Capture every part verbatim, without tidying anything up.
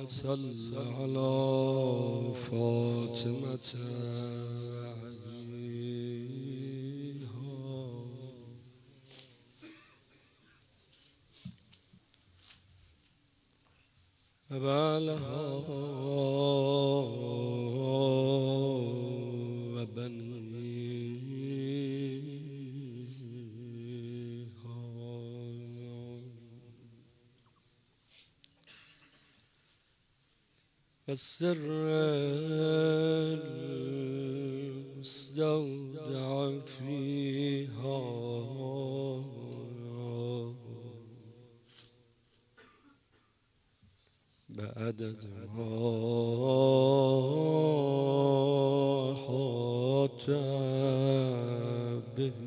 صل على فاطمة وبعلها وبنيها والسر المستودع فيها بعدد ما حاط به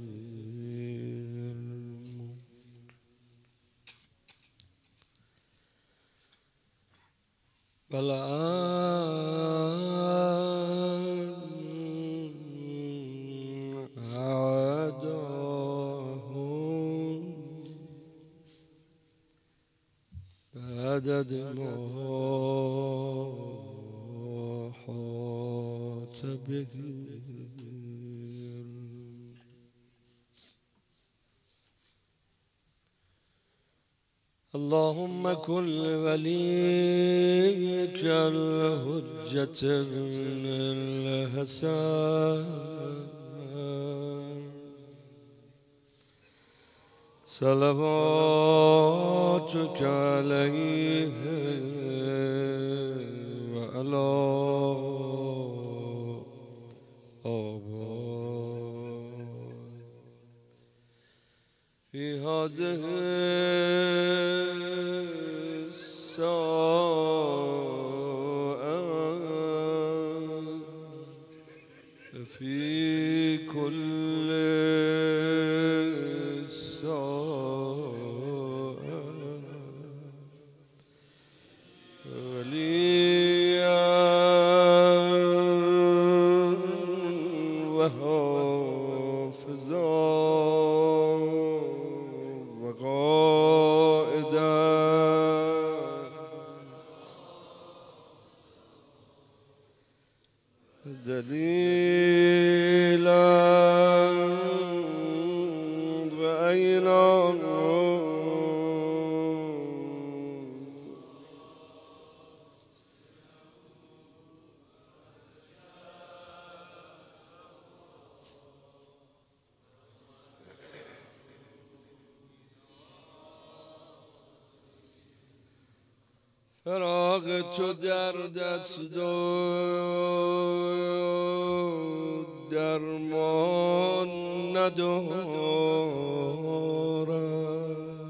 والآن أعداهم بعدد ما حاط به اللهم كن لوليك الحجة الحسن صلواتك عليه وعلى آبائه في هذه الساعة في كل ساعة وليا وحافظا وقائدا دليلا رأينا فراغ تو در دست و درمان ندارد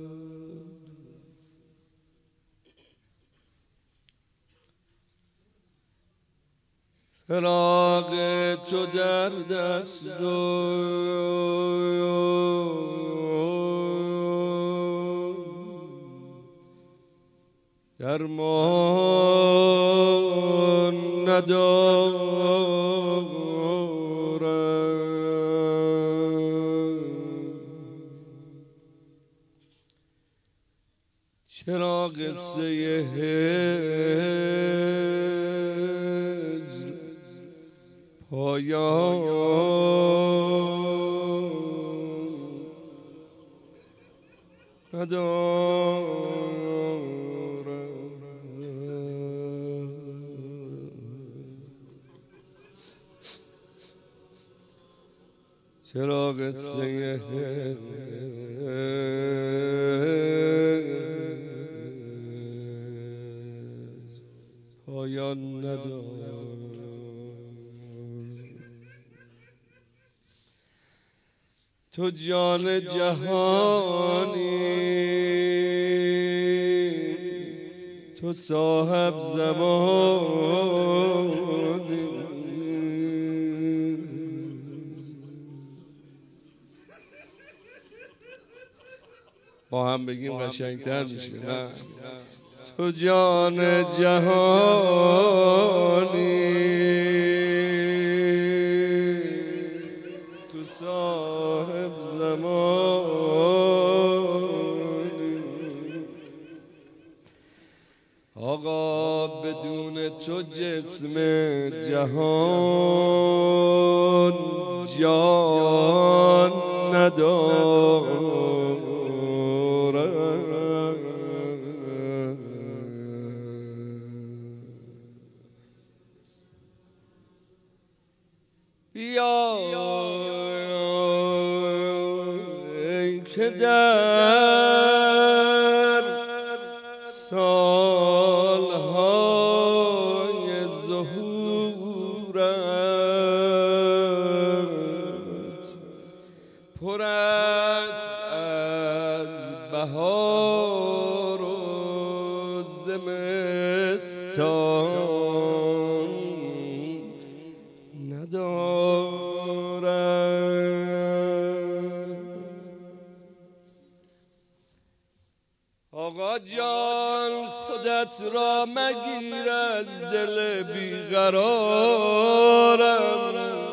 فراغ تو در دست و درمان ندارد چرا قصه هجر پایان ندارد چرا قصه پایان ندارد تو جان جهانی تو صاحب زمانی با هم بگیم قشنگتر میشه نه تو جان جهانی تو صاحب زمانی آقا بدون تو جسم جهان جان ندارد. یا ای که در سالهای ظهورت پر است از بهار و زمستان ندارد. آقا جان خودت را مگیر از دل بیقرارم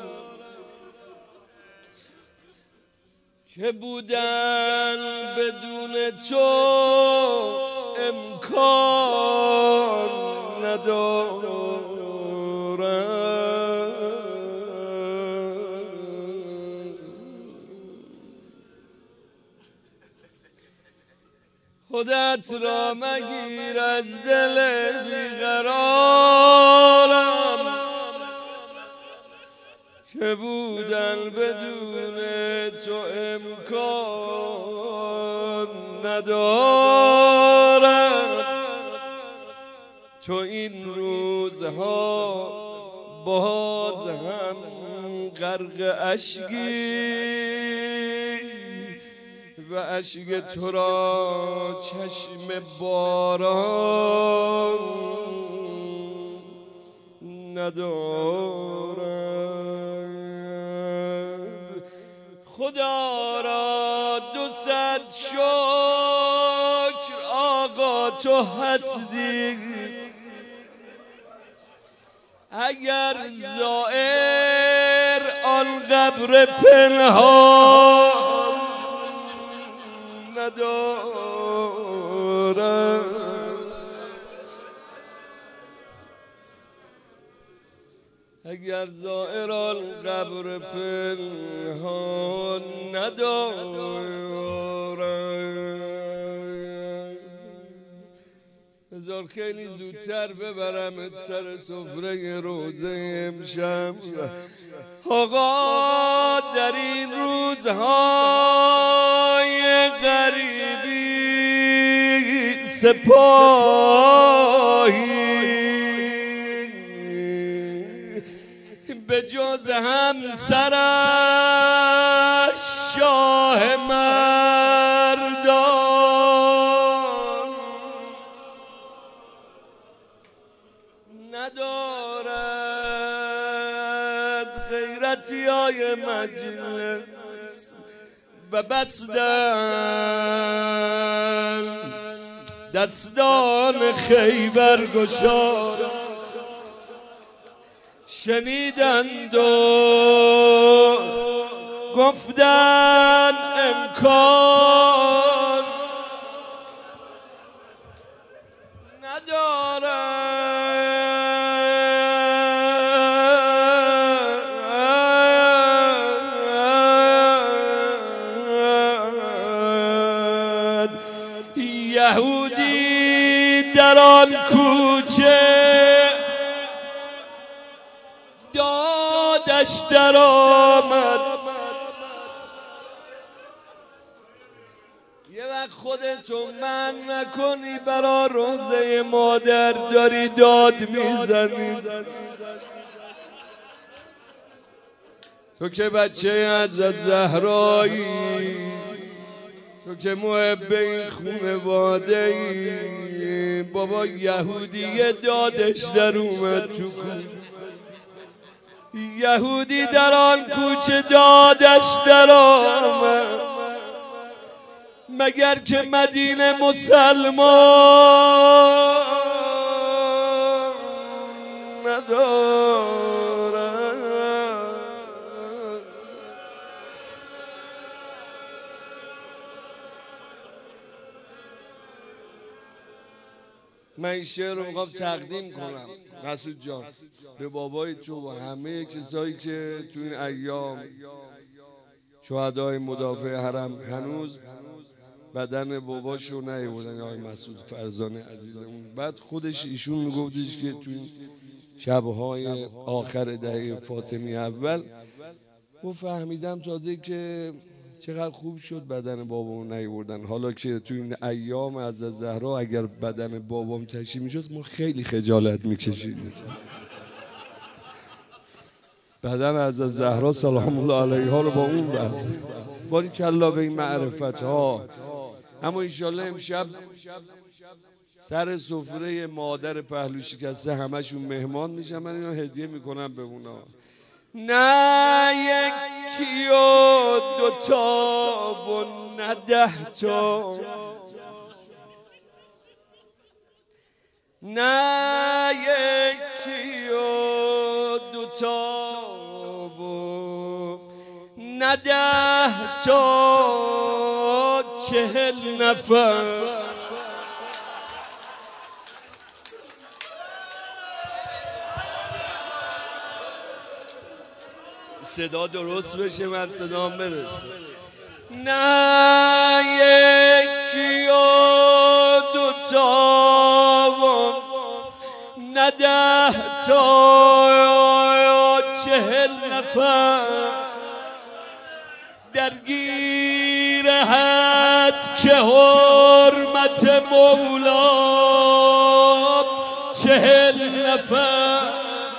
که بودن بدون تو امکان ندارد. خودت را مگیر از دل بیقرارم که بودن بدون تو امکان ندارد. تو این روزها باز هم غرق اشکی و اشک تو را چشم باران ندارد. خدا را دو صد شکر آقا تو هستی، اگر زائر آن قبر پنهان ندارد. اگر زائران قبر پنهان ندارد، بذار خیلی زودتر ببرم سر سفره روزه امشب. آقا در این روزهای غریبی سپاهی به جز همسرش شاه مردان ندارد. غیرتی های مجلس و بستن دستان خیبر گشاد شنیدند و گفتن امکان ندارد. یهودی در آن کوچه دادش در آمد. یه وقت خودتو من نکنی برا روزه مادر داری داد میزنی. تو که بچه حضرت زهرایی، تو که محب این خانواده ای. بابا یهودی دادش در اومد تو کوچه، یهودی در آن کوچه دادش در آمد. مگر که مدینه مسلمان ندارد. من این شعر رو میخوام تقدیم کنم مسعود جان به بابای تو و همه کسایی که تو این ایام شهدای مدافع حرم هنوز بدن باباشو نیاوردن، آقای مسعود فرزانه عزیزمون. بعد خودش ایشون میگفتش که تو این شبهای آخر دهه فاطمی اول و فهمیدم تازه که چقدر خوب شد بدن بابامو نیاوردن. حالا که تو این ایام از زهرا اگر بدن بابام تشییع میشد ما خیلی خجالت میکشیدیم. بدن از زهرا سلام الله علیها رو با اون بس باری کلا به این معرفت ها. اما انشالله امشب سر سفره مادر پهلو شکسته همشون مهمان میشن. من اینو هدیه میکنم به اونا. نه یکی و دوتا و نه ده تا، نه یکی و دوتا و نه ده تا، چهل نفر صدا درست بشه، من صدام برسه. نه یکی و دوتا و نه ده تا، چهل نفر درگیر حد که حرمت مولا، چهل نفر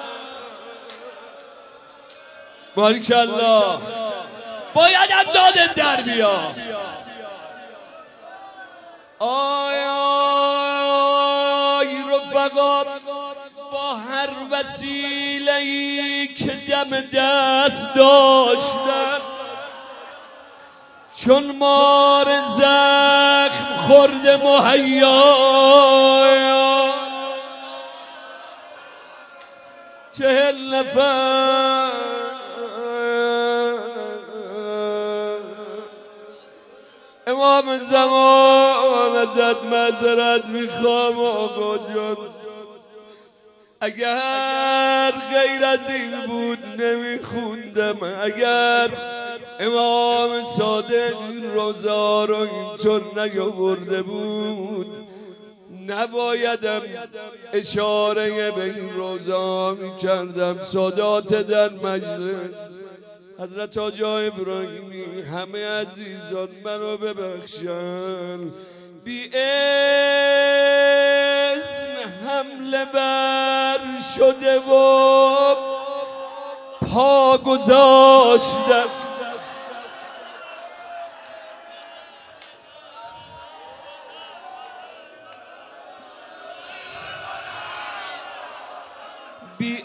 باریکالله باید هم دادت در بیا. آی آی رفقا، با هر وسیله‌ای که دم دست داشتم چون مار زخم خورده مهیا، چهل نفر امام زمان ازت معذرت میخوام آقا جان، اگر غیر از این بود نمیخوندم. اگر امام صادق این روزه ها رو اینطور نیاورده بود نبایدم اشاره به این روزه ها میکردم. سادات در مجلس حضرت آجا ابراهیمی، همه عزیزان منو ببخشن. بی اذن حمله بر شده و پا گذاشتم. بی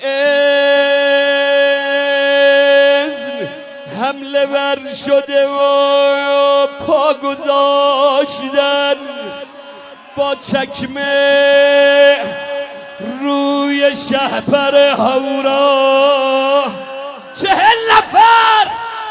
حمله بر شده و پا گذاشتن، با چکمه روی شهپر هورا، چهل نفر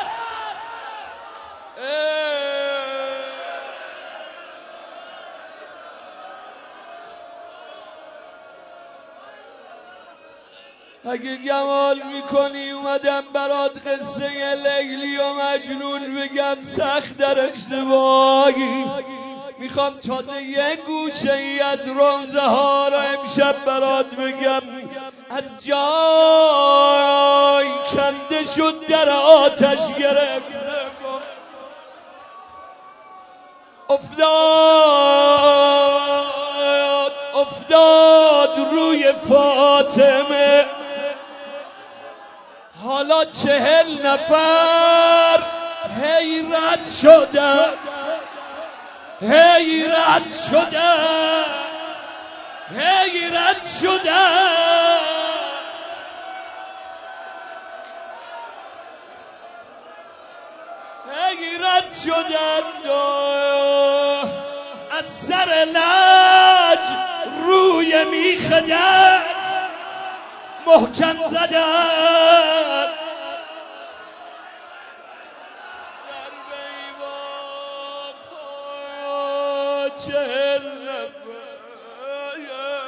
اگه گمال میکنی اومدم برات قصه لیلی و مجنون بگم، سخت در اشتباهی. میخوام تازه یه گوشه ای از روزه ها را امشب برات بگم. از جای کنده شد در آتش گرفت، افتاد افتاد روی فاطمه. حالا چهل نفر حیرت شدن، حیرت شدن، حیرت شدن. حیرت شدن از سر لج روی میخدن محکم زدن. چهل نفر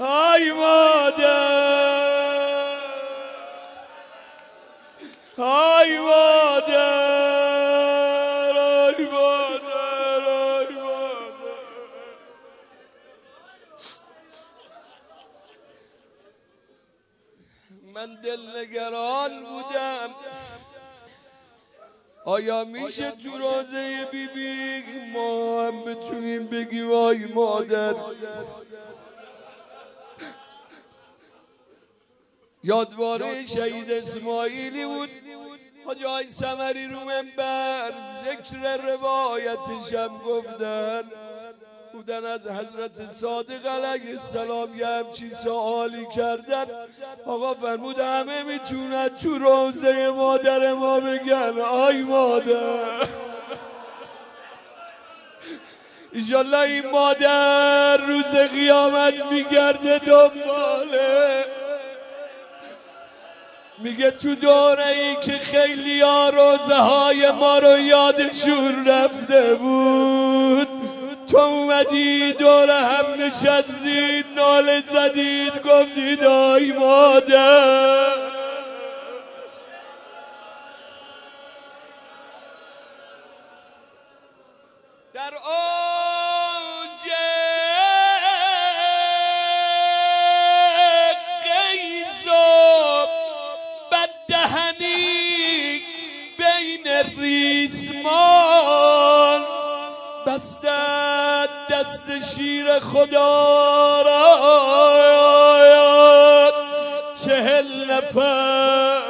های مادر، های مادر، های مادر، های مادر. من دلنگران بودم آیا میشه تو روزه بی بی ما هم بتونیم بگیم وای مادر. یادواره شهید اسماعیلی بود، حاجی آقای ثمری رو منبر ذکر روایتش هم گفتن بودن از حضرت صادق علیه السلام یه همچین سوالی کردن. آقا فرمود همه میتونن تو روزه مادر ما بگن آی مادر. ایشالله این مادر روز قیامت میگرده دنباله، میگه تو دوره ای که خیلی ها روزه های ما رو یادشون رفته بود، تو اومدی دوره هم نشستید ناله زدید گفتید آی مادر. در اوج غیظ و بددهنی بین ریسمان بستد دست شیر خدا را چهل نفر.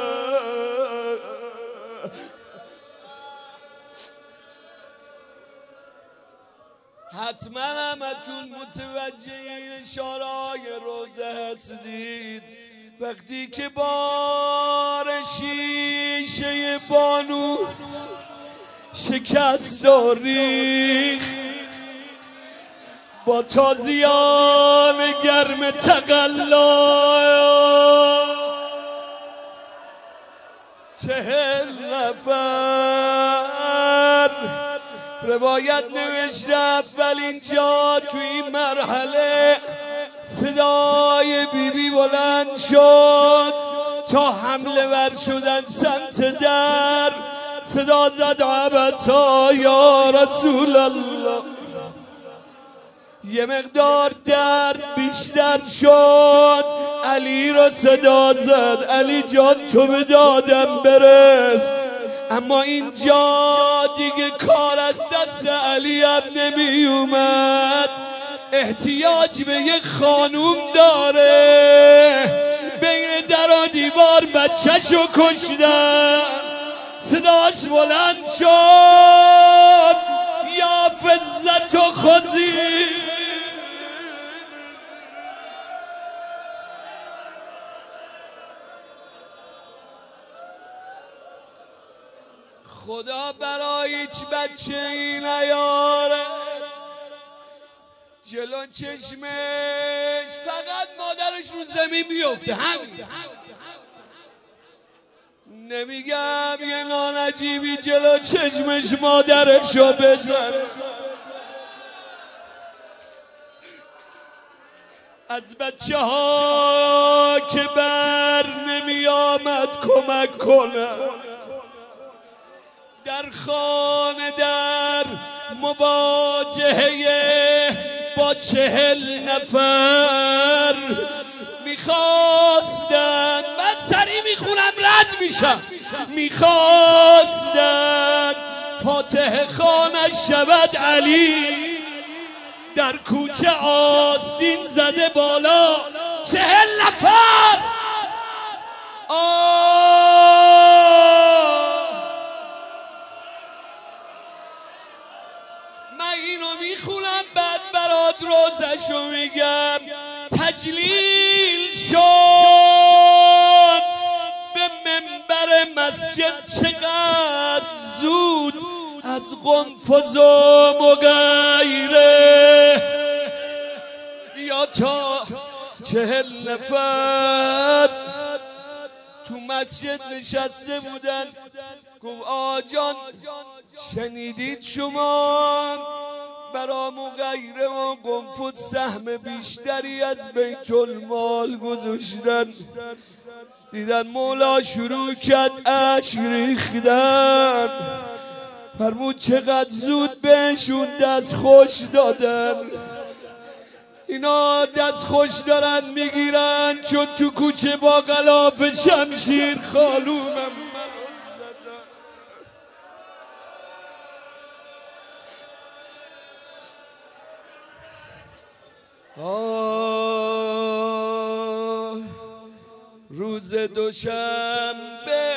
حتما همتون متوجه این اشاره‌های روزه هستید. وقتی که بار شیشه بانو شکست داری با تازیان گرم تقلا چهل نفر روایت نوشته اولین جا تو این مرحله صدای بیبی بی بلند شد تا حمله ور شدن سمت در. صدا زد عبتا یا رسول الله. یه مقدار درد بیشتر شد، علی را صدا زد علی جان تو به دادم برس. اما اینجا دیگه کار از دست علی هم نمی اومد، احتیاج به یک خانوم داره. بین در و دیوار بچه‌شو کشتن. صداش بلند شد یا فزت و خزی. خدا برای هیچ بچه این نیاره جلو چشمش، فقط مادرش رو زمین بیفته. همین نمیگم یه نانجیبی جلو چشمش مادرشو بزن. از بچه ها که بر نمی آمد کمک کنم در خانه در مواجهه با چهل نفر میخواستن، من سریع میخونم رد میشم، میخواستن فاتح خانش شود علی. در کوچه آستین زده بالا چهل نفر. من اینو میخونم بعد برات روزشو میگم. تجلیل شد به منبر مسجد چقدر زود از قنفذ و مغیره یا تا چهل نفر تو مسجد نشسته بودن. گفت آجان شنیدید شما برام و غیره و قنفذ سهم بیشتری از بیت المال گذاشتن. دیدن مولا شروع کرد اشک ریختن، فرمود چقدر زود بهشون دست خوش دادن. اینا دست خوش دارن میگیرن چون تو کوچه با غلاف شمشیر خالومم آه روز دوشنبه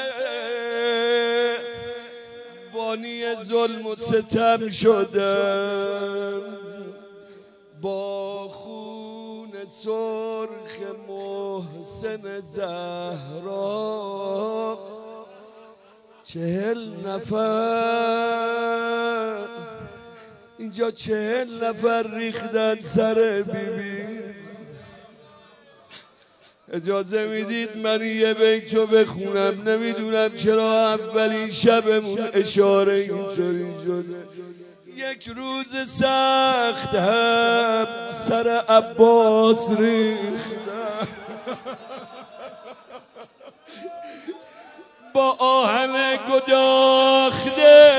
بانی ظلم و ستم شدم، با خون سرخ محسن زهرا چهل نفر اینجا چهل نفر ریختن سر بیبی. اجازه میدید من یه بیتو بخونم؟ نمیدونم چرا اولین شبمون اشاره اینطوری شده. یک روز سخت هم سر عباس ریختم، با آهن گداخته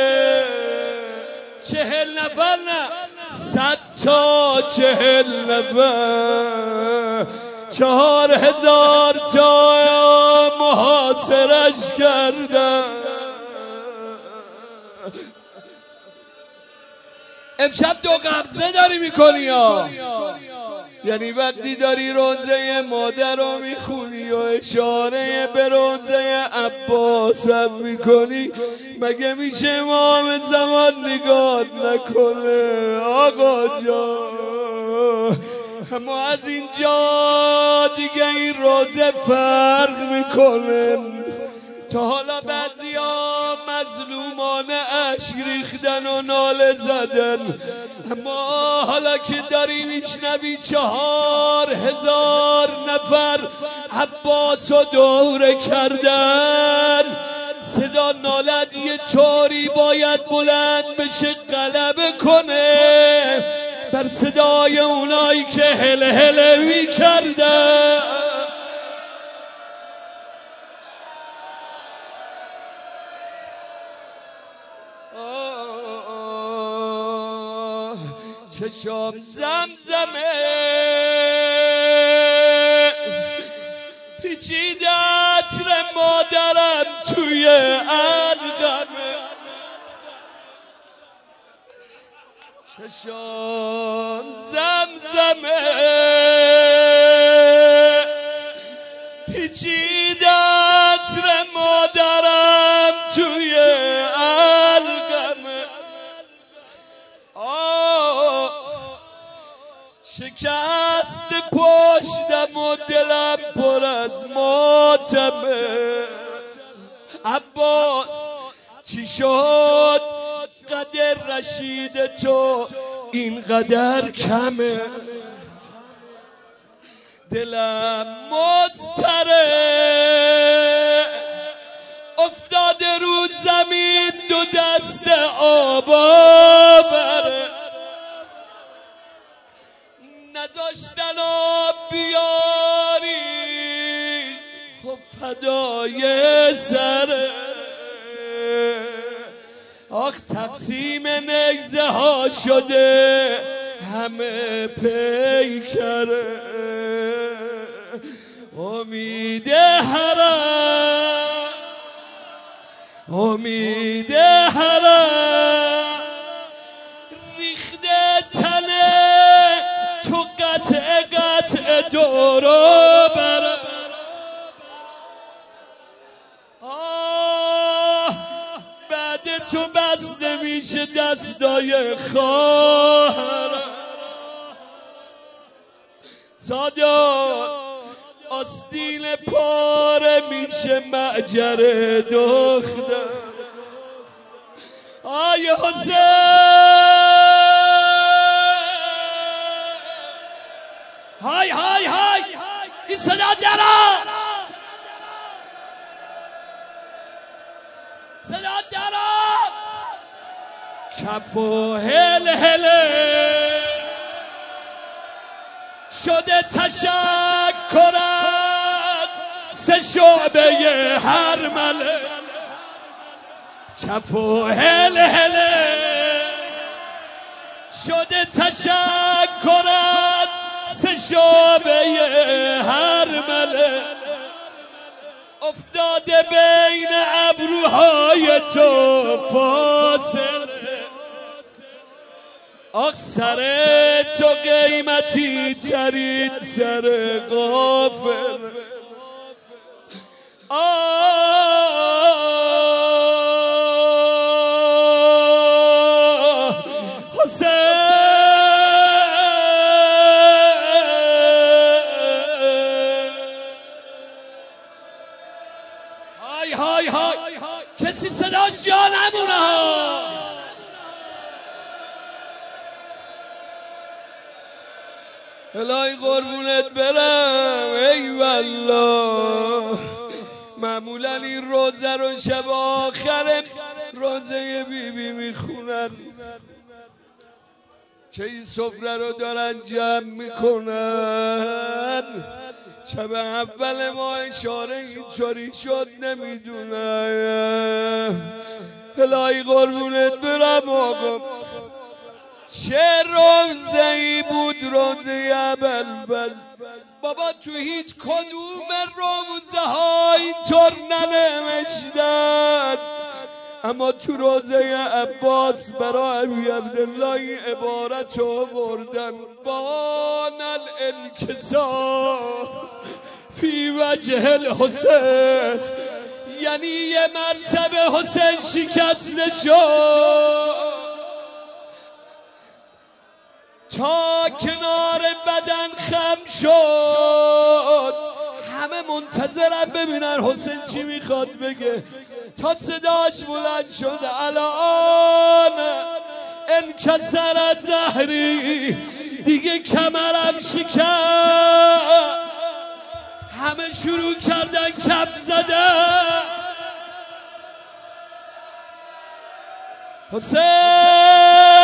چهل نفر نه صد تا چهل نفر چهار هزار تا محاصرش کردم. امشب دو قبضه داری میکنی یا یعنی وقتی داری روزه مادر رو میخونی و اشاره به روزه عباس هم میکنی، مگه میشه امام زمان نگاه نکنه؟ آقا جان اما از اینجا دیگه این روزه فرق میکنه. تا حالا بعضیا مظلومانه اشک ریختن و ناله زدن، اما حالا که داری میشنوی چهار هزار نفر عباس رو دوره کردن، صدا نالت یه طوری باید بلند بشه غلبه کنه بر صدای اونایی که هل هل میکردن. چشام زمزمه پیچیده عطر مادرم توی علقمه، چشام زمزمه پیچیده عطر مادرم توی علقمه. آه شکست پشتم و دلم پر از ماتمه. عباس چی شد قدر رشید تو اینقدر کمه؟ دلم مضطره افتاده رو زمین دو دست آبا بره، نذاشتن آب بیاری خب فدای سره. آخ تقسیم نیزه ها شده همه پیکره، امید حرم امید حرم ریخته تنه تو قطع قطع دورو برم. آه بعد تو بس نمیشه دستای خواهرم. سادات آستین پاره میشه معجر دختر. آی حسین های های های این صدا درا صدا درا کف و هل هله شده تشکرت سه شعبه هر مله کف و هل هله شده تشکرت سه شعبه هر مله افتاده بین ابروهای تو فاصله آخ سر تو قیمتی ترین سر غافل آه حسین های های های کسی صداش جا نمونه ها الهی قربونت برم ای والله معمولا این روزه رو شب آخر روزه بی بی میخونن که این سفره رو دارن جمع میکنن شب اول ما اشاره اینطوری شد نمیدونم الهی قربونت برم آقا چه روزه ای بود روزه ابوالفضل بابا تو هیچ کدوم روزه ها اینطور ننوشتن اما تو روزه عباس برای ابی عبدالله عبارت آوردن بان الانکسار فی وجه الحسین یعنی یه مرتبه حسین شکسته شد تا کنار بدن خم شد همه منتظرن ببینن حسین چی میخواد بگه تا صداش بلند شد الان انکسر ظهری دیگه کمرم شکست همه شروع کردن کف زدن حسین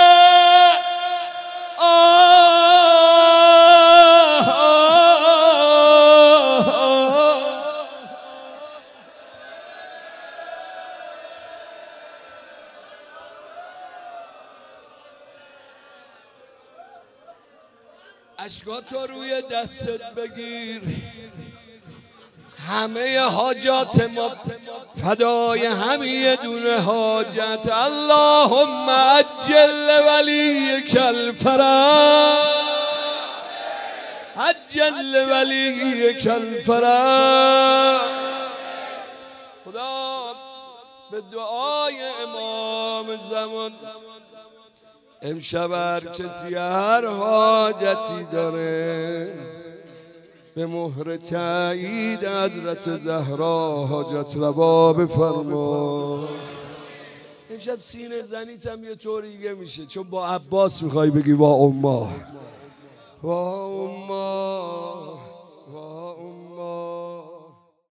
اشکاتو روی دستت بگیر همه حاجات ما فدای همه دونه حاجت اللهم عجل ولیک الفرج عجل ولیک الفرج خدا به دعای امام زمان امشب هر کسی هر حاجتی داره به مهر تایید حضرت زهرا حاجت روا بفرما امشب سینه زنیت هم یه طوریه میشه چون با عباس میخوای بگی وا اما وا اما